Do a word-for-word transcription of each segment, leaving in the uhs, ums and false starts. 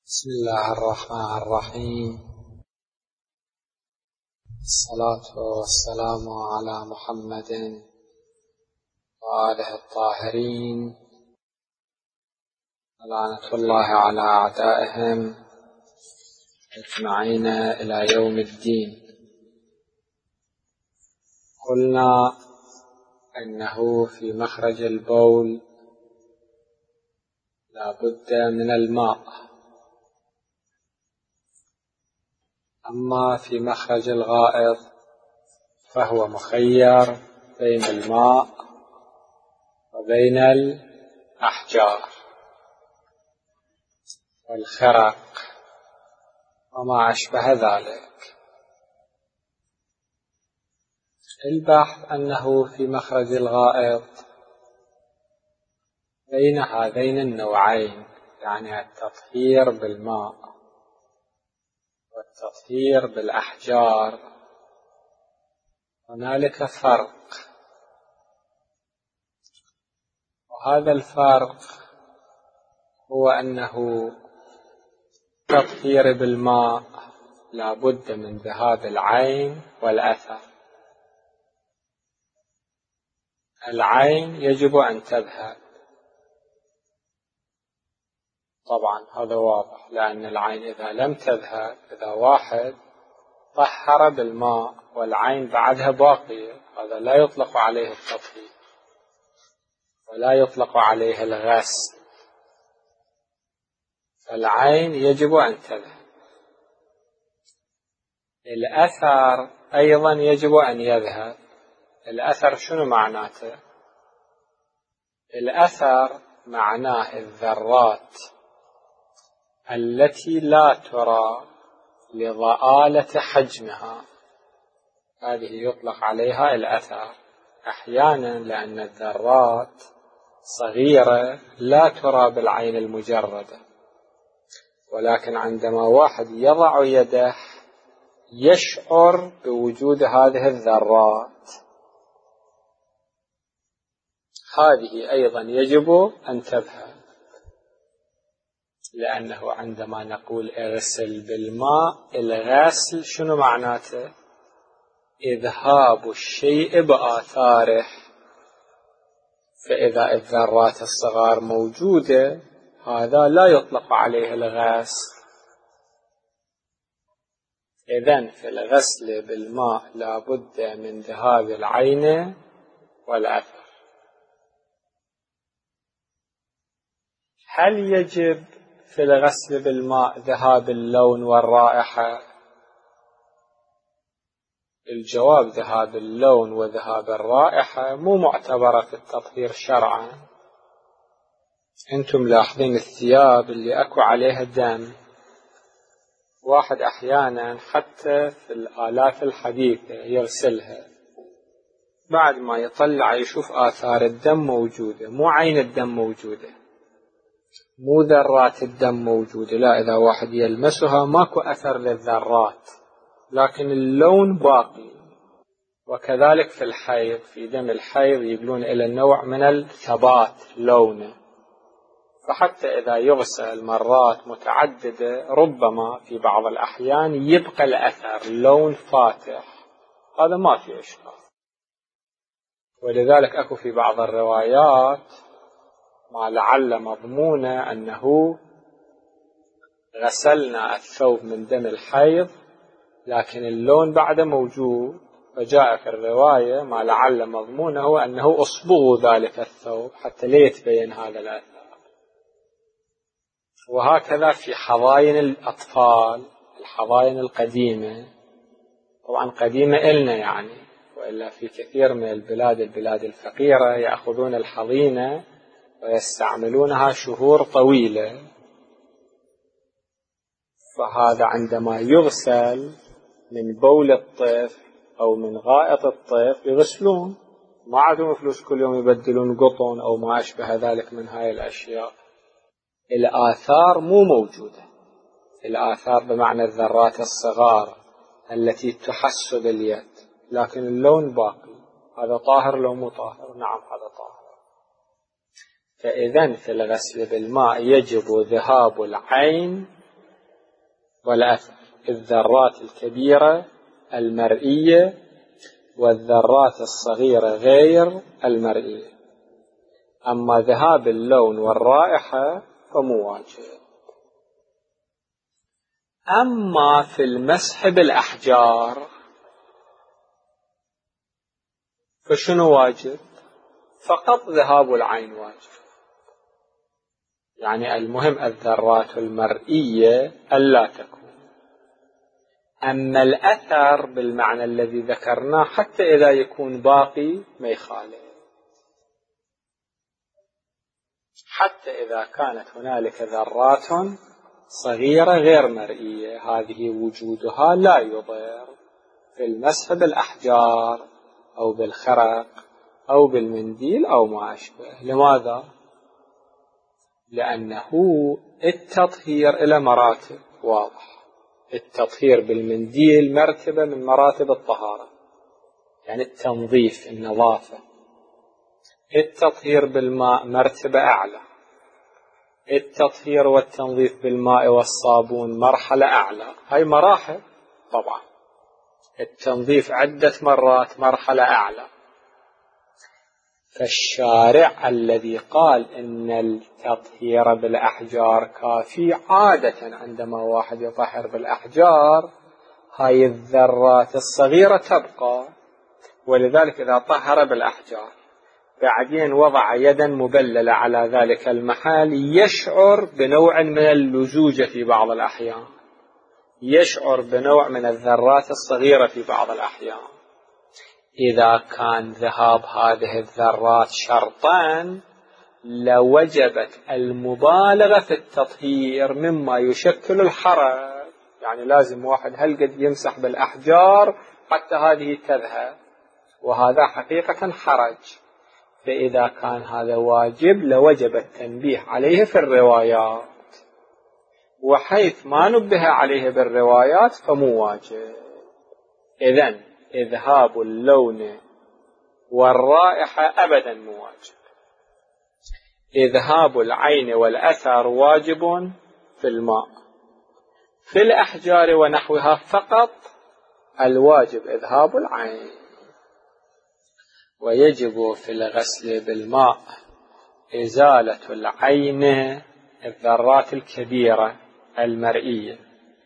بسم الله الرحمن الرحيم. الصلاة والسلام على محمد وآله الطاهرين، لعنة الله على أعدائهم أجمعين إلى يوم الدين. قلنا إنه في مخرج البول لا بد من الماء، أما في مخرج الغائط فهو مخير بين الماء وبين الأحجار والخرق وما أشبه ذلك. البحث أنه في مخرج الغائط بين هذين النوعين، يعني التطهير بالماء والتطهير بالأحجار، هنالك فرق، وهذا الفرق هو أنه التطهير بالماء لا بد من ذهاب العين والأثر. العين يجب أن تذهب طبعا، هذا واضح، لأن العين إذا لم تذهب، إذا واحد طهر بالماء والعين بعدها باقية، هذا لا يطلق عليه التطهير ولا يطلق عليه الغسل، فالعين يجب أن تذهب. الأثر أيضا يجب أن يذهب. الأثر شنو معناته؟ الأثر معناه الذرات التي لا ترى لضآلة حجمها، هذه يطلق عليها الأثر. أحيانا لأن الذرات صغيرة لا ترى بالعين المجردة، ولكن عندما واحد يضع يده يشعر بوجود هذه الذرات، هذه أيضا يجب أن تذهب، لأنه عندما نقول اغسل بالماء، الغسل شنو معناته؟ إذهاب الشيء بآثاره، فإذا الذرات الصغار موجودة هذا لا يطلق عليه الغسل. إذن في الغسل بالماء لا بد من ذهاب العين والأثر. هل يجب في الغسل بالماء ذهاب اللون والرائحة؟ الجواب ذهاب اللون وذهاب الرائحة مو معتبرة في التطهير شرعا. أنتم لاحظين الثياب اللي أكو عليها دم، واحد أحيانا حتى في الآلاف الحديثة يغسلها، بعد ما يطلع يشوف آثار الدم موجودة، مو عين الدم موجودة، مو ذرات الدم موجودة، لا، إذا واحد يلمسها ماكو أثر للذرات، لكن اللون باقي. وكذلك في الحيض، في دم الحيض يقولون إلى نوع من الثبات لونه، فحتى إذا يغسل مرات متعددة ربما في بعض الأحيان يبقى الأثر لون فاتح، هذا ما في إشكال. ولذلك أكو في بعض الروايات ما لعل مضمونه أنه غسلنا الثوب من دم الحيض لكن اللون بعده موجود، فجاء في الرواية ما لعل مضمونه أنه أصبغوا ذلك الثوب حتى لا يتبين هذا الأثر. وهكذا في حضاين الأطفال، الحضاين القديمة، طبعا قديمة إلنا يعني، وإلا في كثير من البلاد البلاد الفقيرة يأخذون الحضينة ويستعملونها شهور طويلة، فهذا عندما يغسل من بول الطفل أو من غائط الطفل يغسلون، ما عندهم فلوس كل يوم يبدلون قطن أو ما أشبه ذلك من هاي الأشياء. الآثار مو موجودة، الآثار بمعنى الذرات الصغار التي تحس باليد، لكن اللون باقي. هذا طاهر لو مو طاهر؟ نعم هذا طاهر. فإذن في الغسل بالماء يجب ذهاب العين والأثر، الذرات الكبيرة المرئية والذرات الصغيرة غير المرئية. أما ذهاب اللون والرائحة فمو واجب. أما في المسح بالأحجار فشنو واجب؟ فقط ذهاب العين واجب. يعني المهم الذرات المرئية ألا تكون. أما الأثر بالمعنى الذي ذكرناه حتى إذا يكون باقي ما يخالف، حتى إذا كانت هنالك ذرات صغيرة غير مرئية، هذه وجودها لا يضر في المسح بالأحجار أو بالخرق أو بالمنديل أو ما أشبه. لماذا؟ لأنه التطهير إلى مراتب واضح. التطهير بالمنديل مرتبة من مراتب الطهارة، يعني التنظيف النظافة. التطهير بالماء مرتبة أعلى. التطهير والتنظيف بالماء والصابون مرحلة أعلى. هاي مراحل طبعا. التنظيف عدة مرات مرحلة أعلى. فالشارع الذي قال إن التطهير بالأحجار كافي، عادة عندما واحد يطهر بالأحجار هاي الذرات الصغيرة تبقى، ولذلك إذا طهر بالأحجار بعدين وضع يدا مبللة على ذلك المحل يشعر بنوع من اللزوجة في بعض الأحيان، يشعر بنوع من الذرات الصغيرة في بعض الأحيان. إذا كان ذهاب هذه الذرات شرطان لوجبت المبالغة في التطهير مما يشكل الحرج. يعني لازم واحد هلقد يمسح بالأحجار حتى هذه تذهب، وهذا حقيقة حرج. فإذا كان هذا واجب لوجب التنبيه عليه في الروايات، وحيث ما نبه عليه بالروايات فمو واجب. إذن إذهاب اللون والرائحة أبدا مو واجب. إذهاب العين والأثر واجب في الماء. في الأحجار ونحوها فقط الواجب إذهاب العين. ويجب في الغسل بالماء إزالة العين الذرات الكبيرة المرئية،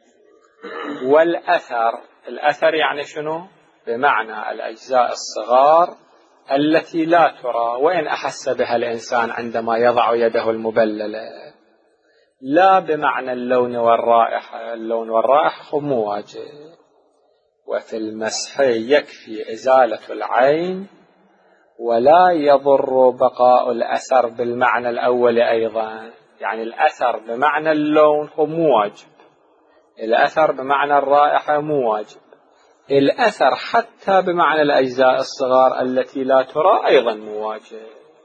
والأثر، الأثر يعني شنو؟ بمعنى الأجزاء الصغار التي لا ترى وإن أحس بها الإنسان عندما يضع يده المبللة، لا بمعنى اللون والرائحة. اللون والرائحة مو واجب. وفي المسح يكفي إزالة العين، ولا يضر بقاء الأثر بالمعنى الأول أيضا. يعني الأثر بمعنى اللون هو مو واجب، الأثر بمعنى الرائحة مو واجب، الأثر حتى بمعنى الأجزاء الصغار التي لا ترى أيضا مو واجب.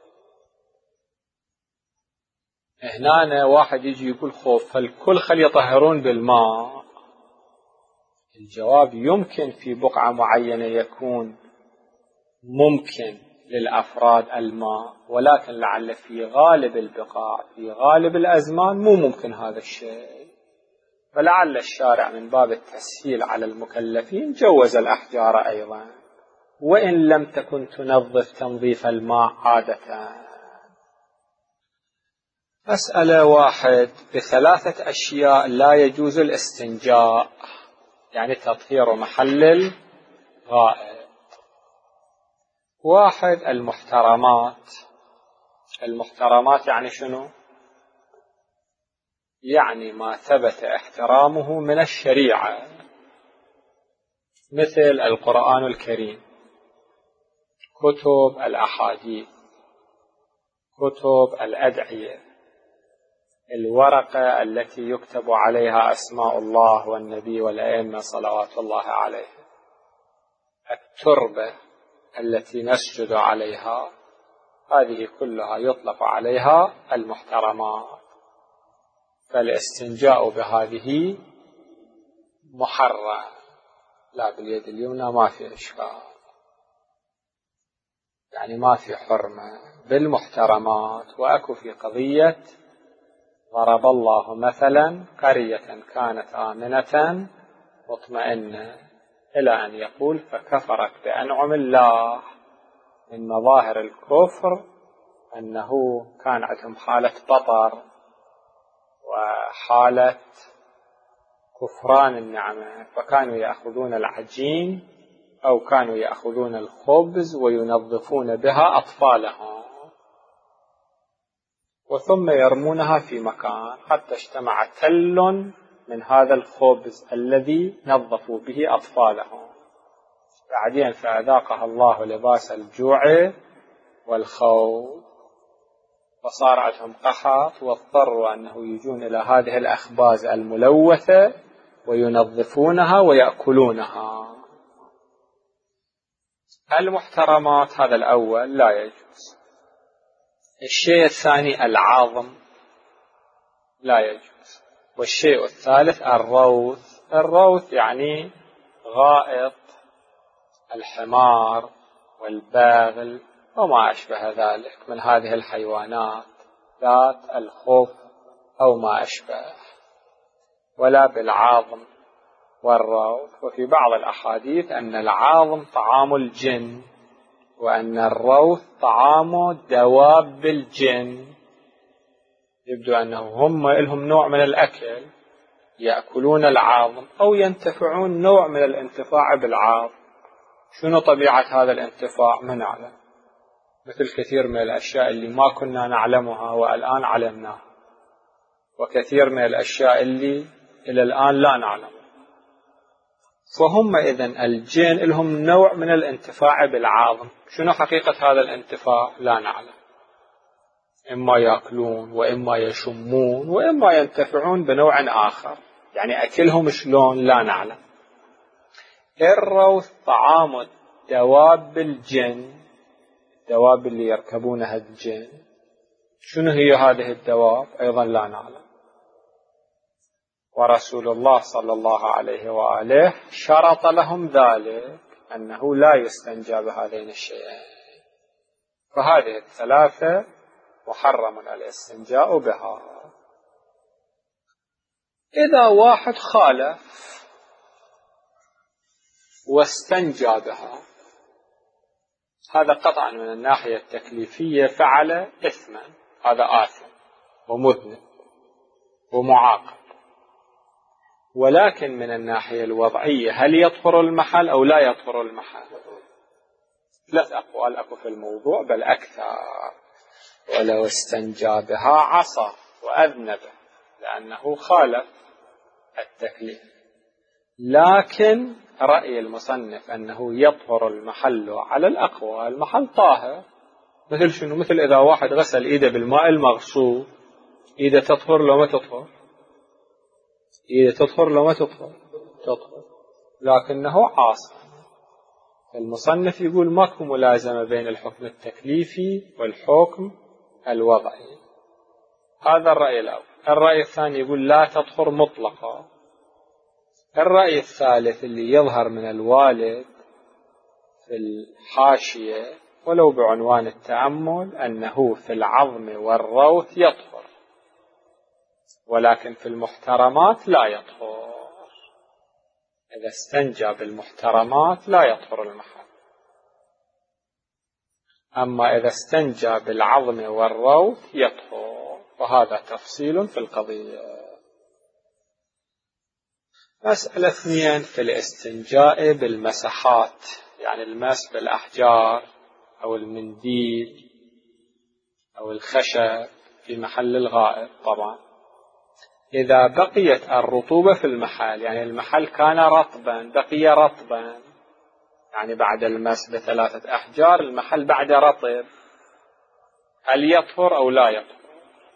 هنا واحد يجي يقول خوف فالكل خل يطهرون بالماء. الجواب يمكن في بقعة معينة يكون ممكن للأفراد الماء، ولكن لعل في غالب البقاع في غالب الأزمان مو ممكن هذا الشيء. فلعل الشارع من باب التسهيل على المكلفين جوز الأحجار أيضا، وإن لم تكن تنظف تنظيف الماء عادة. مسألة واحد بثلاثة أشياء لا يجوز الاستنجاء، يعني تطهير محل الغائط. واحد المحترمات. المحترمات يعني شنو؟ يعني ما ثبت احترامه من الشريعة، مثل القرآن الكريم، كتب الأحاديث، كتب الأدعية، الورقة التي يكتب عليها أسماء الله والنبي والأئمة صلوات الله عليه، التربة التي نسجد عليها، هذه كلها يطلق عليها المحترمات. فالاستنجاء بهذه محرم، لا باليد اليمنى ما في إشكال، يعني ما في حرمة بالمحترمات. وأكو في قضية ضرب الله مثلا قرية كانت آمنة مطمئنة إلى أن يقول فكفرت بأنعم الله. من مظاهر الكفر أنه كان عندهم حالة بطر وحالة كفران النعمة، فكانوا يأخذون العجين أو كانوا يأخذون الخبز وينظفون بها أطفالهم وثم يرمونها في مكان حتى اجتمع تل من هذا الخبز الذي نظفوا به أطفالهم. بعدين فأذاقها الله لباس الجوع والخوف وصار عندهم قحط واضطروا أنه يجون إلى هذه الأخباز الملوثة وينظفونها ويأكلونها. المحترمات هذا الأول لا يجوز. الشيء الثاني العظم لا يجوز. والشيء الثالث الروث. الروث يعني غائط الحمار والباغل وما أشبه ذلك من هذه الحيوانات ذات الخوف أو ما أشبه، ولا بالعظم والروث. وفي بعض الأحاديث أن العظم طعام الجن وأن الروث طعام دواب الجن. يبدو أنه هم لهم نوع من الأكل يأكلون العظم أو ينتفعون نوع من الانتفاع بالعظم. شنو طبيعة هذا الانتفاع ما نعلم، مثل كثير من الأشياء اللي ما كنا نعلمها والآن علمناها، وكثير من الأشياء اللي إلى الآن لا نعلمها. فهم إذن الجن لهم نوع من الانتفاع بالعظم. شنو حقيقة هذا الانتفاع لا نعلم، إما يأكلون وإما يشمون وإما ينتفعون بنوع آخر، يعني أكلهم شلون لا نعلم. الروث طعام دواب الجن، الدواب اللي يركبونها الجن. شنو هي هذه الدواب أيضا لا نعلم. ورسول الله صلى الله عليه وآله شرط لهم ذلك أنه لا يستنجى بهذين الشيئين. فهذه الثلاثة محرم الاستنجاء بها. إذا واحد خالف واستنجى بها، هذا قطعا من الناحية التكليفية فعل إثما، هذا آثم ومذنب ومعاقب. ولكن من الناحية الوضعية هل يطهر المحل أو لا يطهر المحل؟ ثلاث أقوال أكو في الموضوع بل أكثر. ولو استنجى بها عصى وأذنب لأنه خالف التكليف. لكن رأي المصنف أنه يطهر المحل على الأقوى. المحل طاهر، مثل شنو؟ مثل إذا واحد غسل إيده بالماء المغصوب، إيده تطهر لو ما تطهر؟ إيده تطهر لو ما تطهر؟ تطهر، لكنه عاصي. المصنف يقول ماكو ملازمة بين الحكم التكليفي والحكم الوضعي. هذا الرأي الأول. الرأي الثاني يقول لا تطهر مطلقا. الرأي الثالث اللي يظهر من الوالد في الحاشية ولو بعنوان التأمل أنه في العظم والروث يطهر، ولكن في المحترمات لا يطهر. إذا استنجى بالمحترمات لا يطهر المحل. أما إذا استنجى بالعظم والروث يطهر، وهذا تفصيل في القضية. مسألة اثنين في الاستنجاء بالمسحات، يعني المس بالأحجار أو المنديل أو الخشب في محل الغائط. طبعا إذا بقيت الرطوبة في المحل، يعني المحل كان رطبا بقي رطبا، يعني بعد المس بثلاثة أحجار المحل بعد رطب، هل يطهر أو لا يطهر؟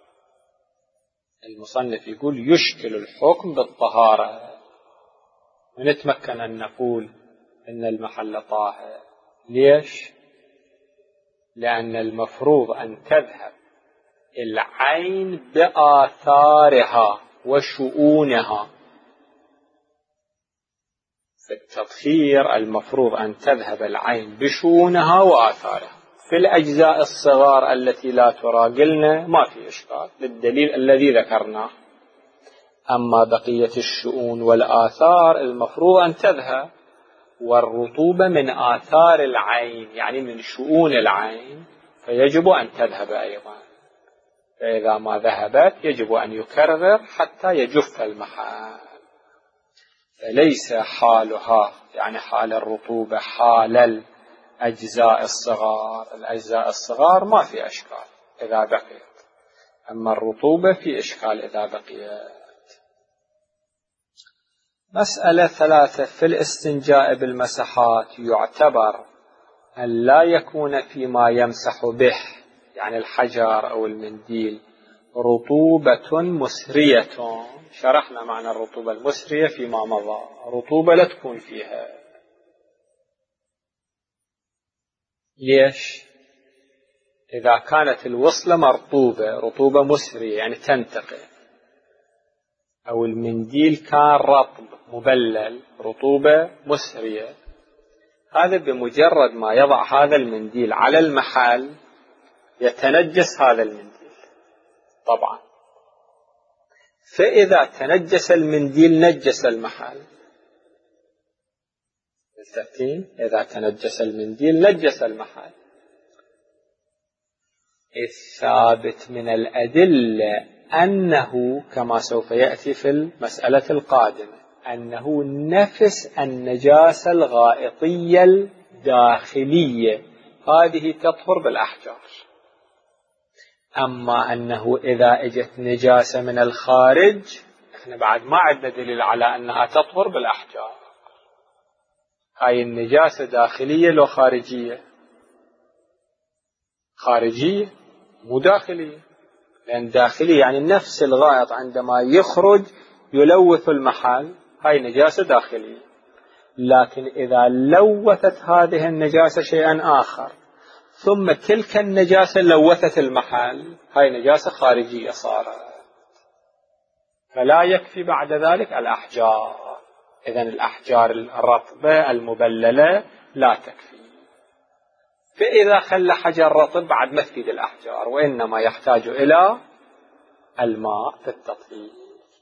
المصنف يقول يشكل الحكم بالطهارة. ونتمكن أن نقول إن المحل طاهر. ليش؟ لأن المفروض أن تذهب العين بآثارها وشؤونها. في التطهير المفروض أن تذهب العين بشؤونها وآثارها. في الأجزاء الصغار التي لا ترى قلنا ما في إشكال للدليل الذي ذكرناه. أما بقية الشؤون والآثار المفروض أن تذهب، والرطوبة من آثار العين يعني من شؤون العين، فيجب أن تذهب أيضا. فإذا ما ذهبت يجب أن يكرر حتى يجف المحل. فليس حالها يعني حال الرطوبة حال الأجزاء الصغار. الأجزاء الصغار ما في أشكال إذا بقيت، أما الرطوبة في إشكال إذا بقيت. مسألة ثلاثة: في الاستنجاء بالمسحات يعتبر أن لا يكون فيما يمسح به يعني الحجر أو المنديل رطوبة مسرية. شرحنا معنى الرطوبة المسرية فيما مضى، رطوبة لا تكون فيها. ليش؟ إذا كانت الوصلة مرطوبة رطوبة مسرية يعني تنتقل، أو المنديل كان رطب مبلل رطوبة مسرية، هذا بمجرد ما يضع هذا المنديل على المحل يتنجس هذا المنديل طبعا. فإذا تنجس المنديل نجس المحل. التأتين إذا تنجس المنديل نجس المحل. الثابت من الأدلة أنه كما سوف يأتي في المسألة القادمة أنه نفس النجاسة الغائطية الداخلية هذه تطهر بالأحجار. أما أنه إذا اجت نجاسة من الخارج احنا بعد ما عندنا دليل على أنها تطهر بالأحجار. هاي النجاسة داخلية لو خارجية؟ خارجية مو داخلية، لأن داخلية يعني نفس الغائط عندما يخرج يلوث المحل، هاي نجاسة داخلية. لكن إذا لوثت هذه النجاسة شيئا آخر ثم تلك النجاسة لوثت المحل، هاي نجاسة خارجية صارت، فلا يكفي بعد ذلك الأحجار. إذن الأحجار الرطبة المبللة لا تكفي. فإذا خلى حجر رطب بعد ما تفيد الأحجار، وإنما يحتاج إلى الماء في التطهير.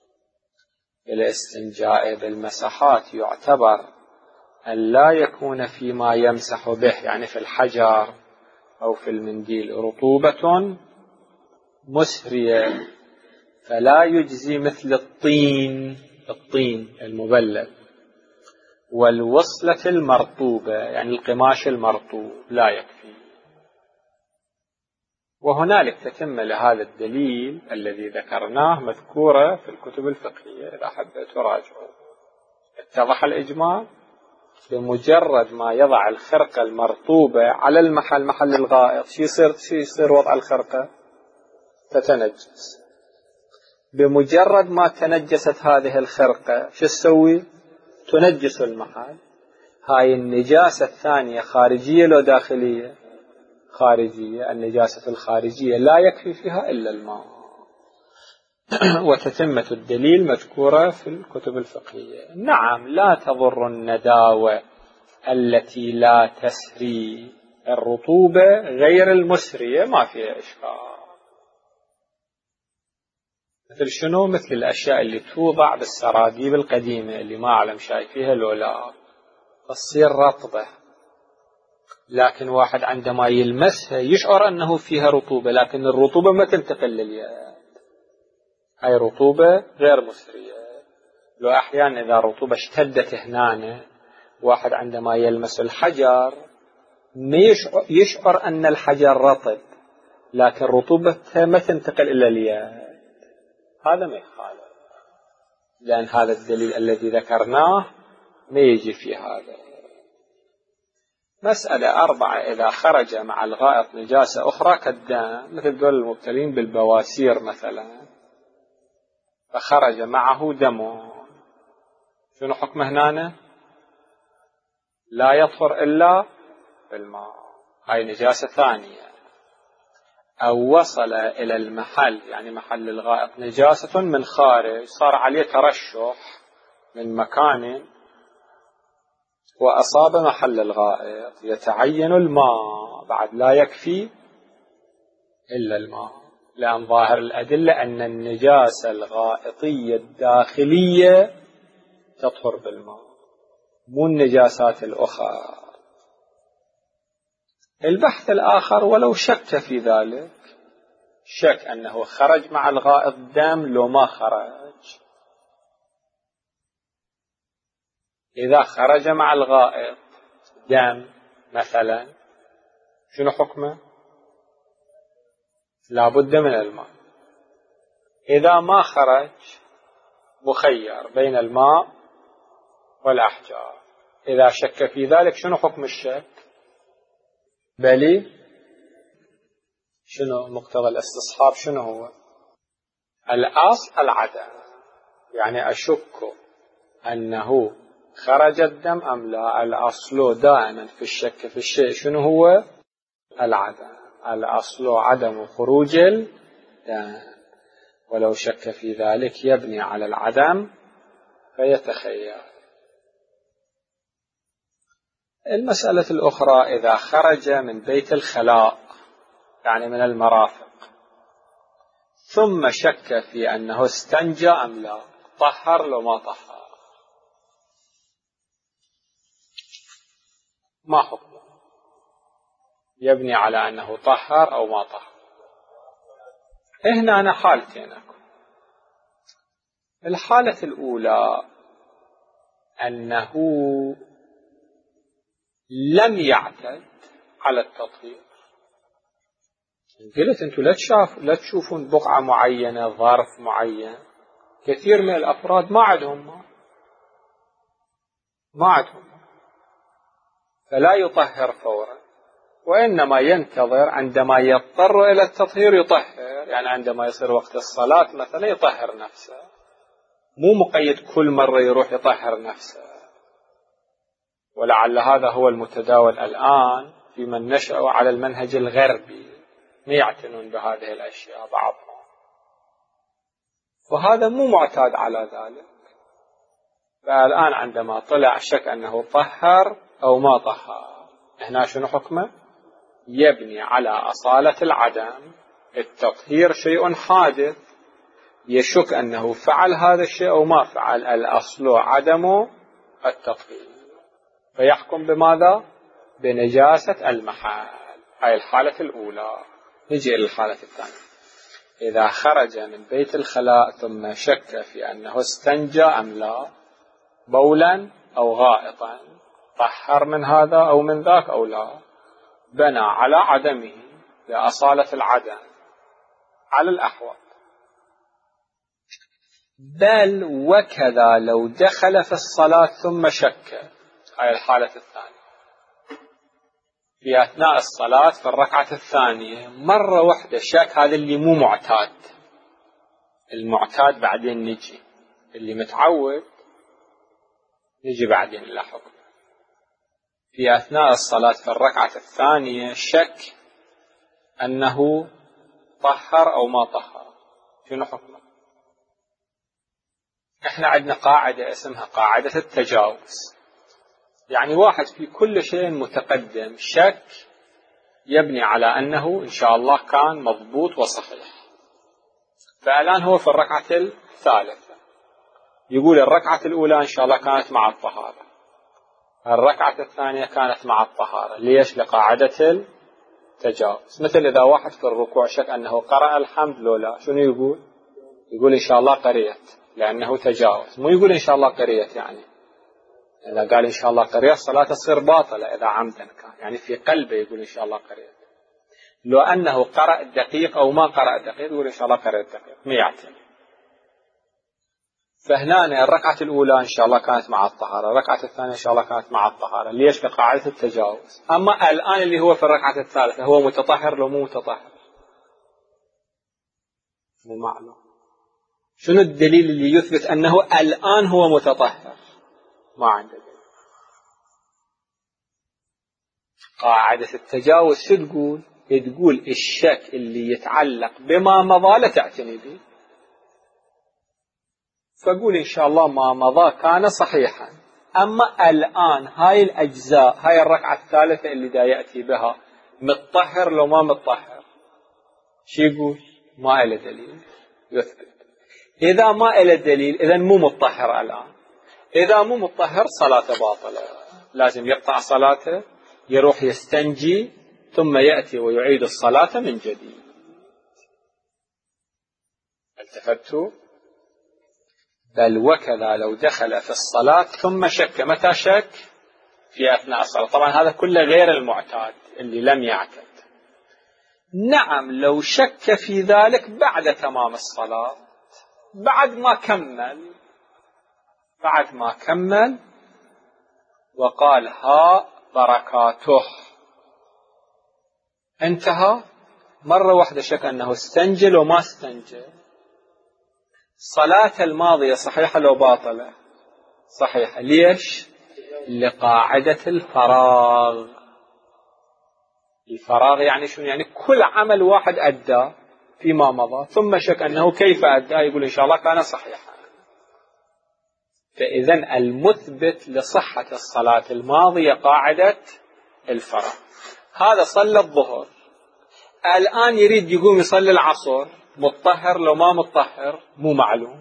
الاستنجاء بالمسحات يعتبر أن لا يكون فيما يمسح به يعني في الحجر أو في المنديل رطوبة مسرية، فلا يجزي مثل الطين الطين المبلل والوصلة المرطوبة يعني القماش المرطوب لا يكفي. وهنالك تتم لهذا الدليل الذي ذكرناه مذكورة في الكتب الفقهية إذا حبيت راجعوا. اتضح الإجمال؟ بمجرد ما يضع الخرقة المرطوبة على المحل محل الغائط شو يصير شو يصير وضع الخرقة؟ تتنجس. بمجرد ما تنجست هذه الخرقة شو تسوي؟ تنجس المحل. هاي النجاسة الثانية خارجية لو داخلية؟ خارجية. النجاسة الخارجية لا يكفي فيها إلا الماء. وتتمة الدليل مذكورة في الكتب الفقهية. نعم لا تضر النداوة التي لا تسري الرطوبة غير المسرية ما فيها إشكال. مثل شنو؟ مثل الأشياء اللي توضع بالسراديب القديمة اللي ما أعلم شايفيها لو لا، تصير رطبة، لكن واحد عندما يلمسها يشعر أنه فيها رطوبة، لكن الرطوبة ما تنتقل لليد. هاي رطوبة غير مسرية. لو أحيانا إذا الرطوبة اشتدت هنا، واحد عندما يلمس الحجر ما يشعر أن الحجر رطب، لكن رطوبتها ما تنتقل إلى اليد. هذا ما يخالف، لأن هذا الدليل الذي ذكرناه ما يجي في هذا. مسألة أربعة: إذا خرج مع الغائط نجاسة أخرى كالدم، مثل دول المبتلين بالبواسير مثلا، فخرج معه دم، شنو حكمه هنا؟ لا يطهر إلا بالماء، هاي نجاسة ثانية. أو وصل إلى المحل يعني محل الغائط نجاسة من خارج، صار عليه ترشح من مكان وأصاب محل الغائط يتعين الماء، بعد لا يكفي إلا الماء، لأن ظاهر الأدلة أن النجاسة الغائطية الداخلية تطهر بالماء مو النجاسات الأخرى. البحث الآخر ولو شك في ذلك، شك أنه خرج مع الغائط دم لو ما خرج. إذا خرج مع الغائط دم مثلا شنو حكمه؟ لا بد من الماء. إذا ما خرج مخير بين الماء والأحجار. إذا شك في ذلك شنو حكم الشك؟ بلي شنو مقتضى الاستصحاب؟ شنو هو الأصل؟ العدم، يعني أشك أنه خرج الدم أم لا. الأصل دائما في الشك في الشيء شنو هو؟ العدم. الأصل عدم خروج الدم، ولو شك في ذلك يبني على العدم فيتخير. المسألة الأخرى إذا خرج من بيت الخلاء يعني من المرافق ثم شك في أنه استنجى أم لا، طهر لو ما طهر، ما حكمه؟ يبني على أنه طهر أو ما طهر. هنا أنا حالتين أكو. الحالة الأولى أنه لم يعتد على التطهير. قلت أنتم لا تشوف لا تشوفون بقعة معينة ظرف معين، كثير من الأفراد ما عندهم ما ما عندهم فلا يطهر فورا، وإنما ينتظر عندما يضطر إلى التطهير يطهر. يعني عندما يصير وقت الصلاة مثلا يطهر نفسه، مو مقيد كل مرة يروح يطهر نفسه. ولعل هذا هو المتداول الآن في من نشأوا على المنهج الغربي، ما يعتنون بهذه الأشياء بعضهم، وهذا مو معتاد على ذلك. فالآن عندما طلع شك أنه طهر أو ما طهر، هنا شنو حكمه؟ يبني على أصالة العدم. التطهير شيء حادث، يشك أنه فعل هذا الشيء أو ما فعل، الأصل عدم التطهير، فيحكم بماذا؟ بنجاسة المحل. هاي الحالة الأولى. نجي إلى الحالة الثانية. إذا خرج من بيت الخلاء ثم شك في أنه استنجى أم لا، بولا أو غائطا، طهر من هذا أو من ذاك أو لا، بنى على عدمه لأصالة العدم على الأحوط. بل وكذا لو دخل في الصلاة ثم شك، هاي الحالة الثانية، في أثناء الصلاة في الركعة الثانية مرة واحدة شك، هذا اللي مو معتاد. المعتاد بعدين نجي، اللي متعود نجي بعدين إلى حكم. في أثناء الصلاة في الركعة الثانية شك أنه طهر أو ما طهر، شنو حكمه؟ إحنا عندنا قاعدة اسمها قاعدة التجاوز، يعني واحد في كل شيء متقدم شك يبني على أنه إن شاء الله كان مضبوط وصحيح. فالآن هو في الركعة الثالثة يقول الركعة الأولى إن شاء الله كانت مع الطهارة، الركعة الثانية كانت مع الطهارة. ليش؟ لقاعدة التجاوز. مثل إذا واحد في الركوع شك أنه قرأ الحمد لله لا، شنو يقول؟ يقول إن شاء الله قريت، لأنه تجاوز. مو يقول إن شاء الله قريت، يعني إذا قال إن شاء الله قريت صلاة تصير باطلة إذا عمدا كان، يعني في قلبه يقول إن شاء الله قريت. لو أنه قرأ الدقيق أو ما قرأ الدقيق يقول إن شاء الله قرأت الدقيق، ما يعتني. فهنا الركعة الأولى إن شاء الله كانت مع الطهارة، الركعة الثانية إن شاء الله كانت مع الطهارة. ليش؟ لقاعدة التجاوز. أما الآن اللي هو في الركعة الثالثة هو متطهر لو مو متطهر؟ مو معلوم. شنو الدليل اللي يثبت أنه الآن هو متطهر؟ ما عنده دليل. قاعدة التجاوز شو تقول؟ تقول الشك اللي يتعلق بما مضى لا تعتني به، فقول إن شاء الله ما مضى كان صحيحا. أما الآن هاي الأجزاء، هاي الركعة الثالثة اللي دا يأتي بها، متطهر لو ما متطهر؟ شي يقول؟ ما إله دليل يثبت. إذا ما إله دليل إذن مو متطهر الآن. إذا مو متطهر صلاته باطلة، لازم يقطع صلاته، يروح يستنجي، ثم يأتي ويعيد الصلاة من جديد. التفتوا؟ بل وكذا لو دخل في الصلاة ثم شك. متى شك؟ في أثناء الصلاة. طبعا هذا كله غير المعتاد اللي لم يعتد. نعم لو شك في ذلك بعد تمام الصلاة، بعد ما كمل بعد ما كمل وقال ها بركاته، انتهى، مرة واحدة شك أنه استنجل وما استنجل، صلاة الماضية صحيحة لو باطلة؟ صحيحة. ليش؟ لقاعدة الفراغ. الفراغ يعني شنو؟ يعني كل عمل واحد أدى فيما مضى ثم شك أنه كيف أدى، يقول إن شاء الله كان صحيحا. فإذن المثبت لصحة الصلاة الماضية قاعدة الفراغ. هذا صلى الظهر، الآن يريد يقوم يصلي العصر، متطهر لو ما متطهر؟ مو معلوم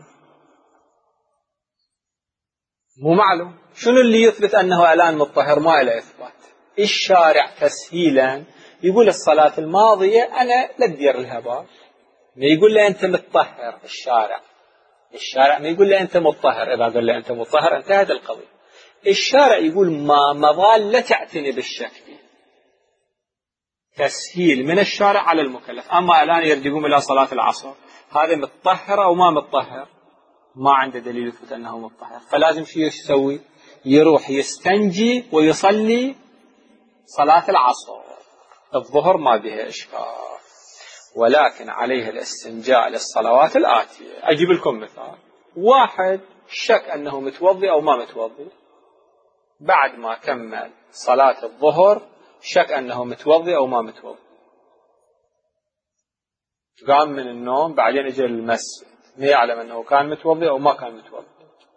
مو معلوم. شنو اللي يثبت أنه الآن متطهر؟ ما له إثبات. الشارع تسهيلا يقول الصلاة الماضية أنا لا تدير لها بال، ما يقول له أنت متطهر. الشارع الشارع ما يقول له أنت متطهر. إذا قال له أنت متطهر انتهت القضية. الشارع يقول ما مضى لا تعتني بالشك فيه. تسهيل من الشارع على المكلف. أما الآن يريد يقوم إلى صلاة العصر، هذا متطهر أو ما متطهر؟ ما عنده دليل يثبت أنه متطهر، فلازم شو يسوي؟ يروح يستنجي ويصلي صلاة العصر. الظهر ما بها إشكال، ولكن عليه الاستنجاء للصلوات الآتية. أجيب لكم مثال. واحد شك أنه متوضي أو ما متوضي، بعد ما كمل صلاة الظهر شك أنه متوضي أو ما متوضي، قام من النوم بعدين اجى للمسجد، ما يعلم أنه كان متوضي أو ما كان متوضي.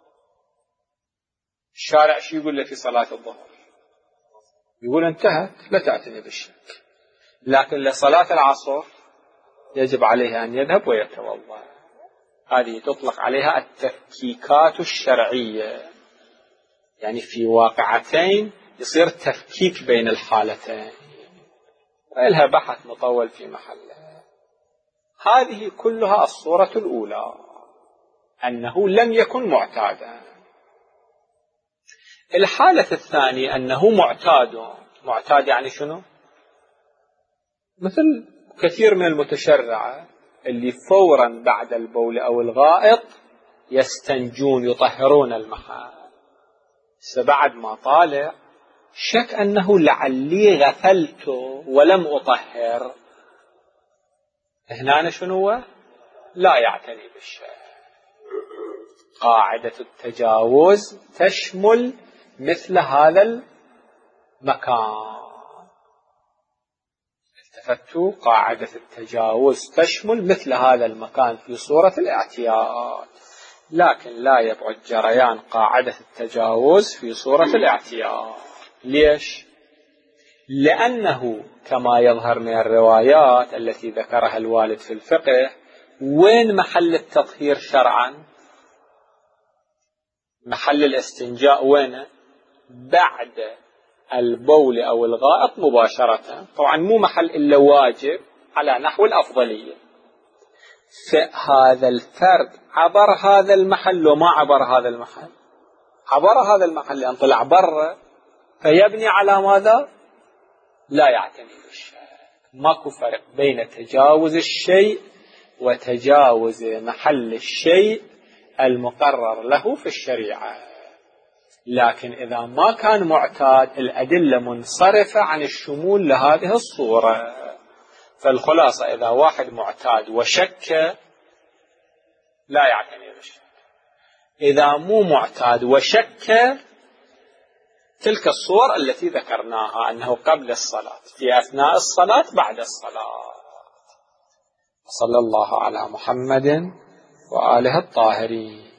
الشارع شو يقول له في صلاة الظهر؟ يقول انتهت، لا تعتني بالشك. لكن لصلاة العصر يجب عليه أن يذهب ويتوضأ. هذه تطلق عليها التفكيكات الشرعية، يعني في واقعتين يصير تفكيك بين الحالتين، وإلها بحث مطول في محله. هذه كلها الصورة الأولى، أنه لم يكن معتادا. الحالة الثانية أنه معتاد. معتاد يعني شنو؟ مثل كثير من المتشرعة اللي فورا بعد البول أو الغائط يستنجون يطهرون المحل، بعد ما طالع شك أنه لعلي غفلت ولم أطهر، هنا شنو؟ لا يعتني بالشيء. قاعدة التجاوز تشمل مثل هذا المكان. التفتوا؟ قاعدة التجاوز تشمل مثل هذا المكان في صورة الاعتياد، لكن لا يبعد جريان قاعدة التجاوز في صورة الاعتياد. ليش؟ لأنه كما يظهر من الروايات التي ذكرها الوالد في الفقه، وين محل التطهير شرعا؟ محل الاستنجاء وين؟ بعد البول أو الغائط مباشرة. طبعا مو محل إلا واجب على نحو الأفضلية. فهذا الفرد عبر هذا المحل وما عبر هذا المحل؟ عبر هذا المحل لأن طلع برا، فيبني على ماذا؟ لا يعتني بالشيء. ماكو فرق بين تجاوز الشيء وتجاوز محل الشيء المقرر له في الشريعة. لكن إذا ما كان معتاد الأدلة منصرفة عن الشمول لهذه الصورة. فالخلاصة إذا واحد معتاد وشك لا يعتني بالشيء. إذا مو معتاد وشك تلك الصور التي ذكرناها، أنه قبل الصلاة، في أثناء الصلاة، بعد الصلاة. صلى الله على محمد وآله الطاهرين.